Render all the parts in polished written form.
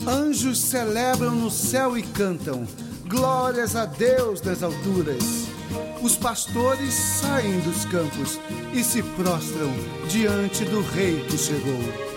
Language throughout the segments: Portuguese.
Anjos celebram no céu e cantam, glórias a Deus nas alturas. Os pastores saem dos campos e se prostram diante do rei que chegou.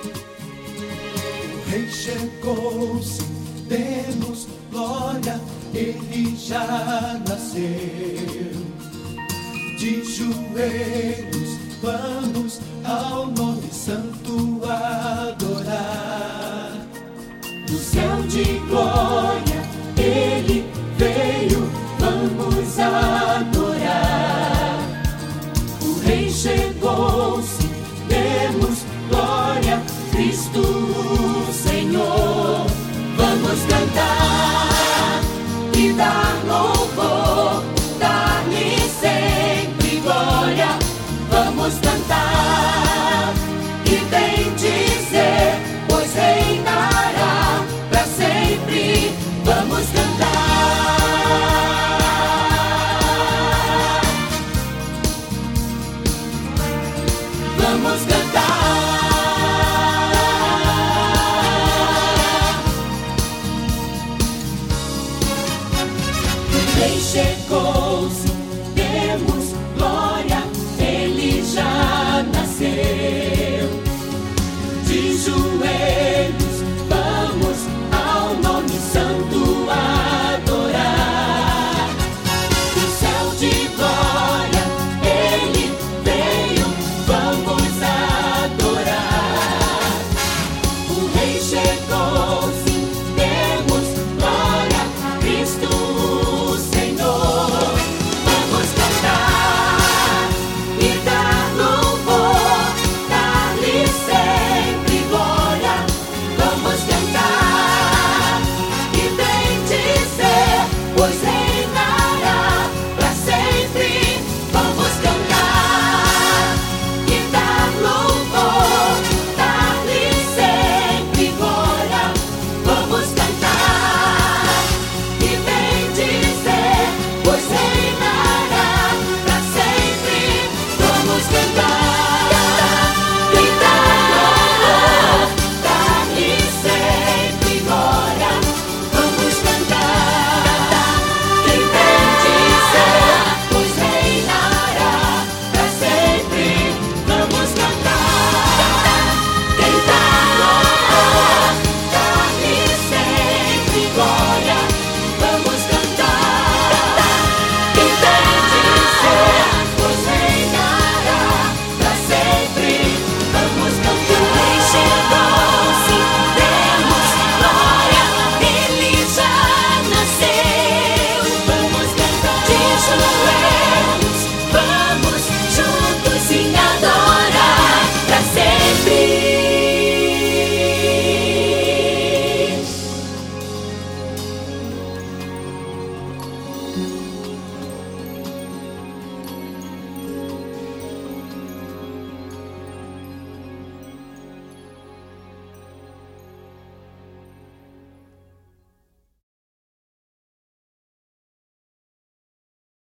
O rei chegou-se, demos glória, ele já nasceu. De joelhos vamos ao nome santo adorar. Do céu de glória ele veio, vamos adorar. O rei chegou-se, demos glória, Cristo o Senhor. Vamos cantar e dar louvor, dar-lhe sempre glória. Vamos cantar e bem dizer, pois reinará para sempre. Vamos cantar, vamos cantar. O rei chegou-se, demos glória, ele já nasceu. De joelhos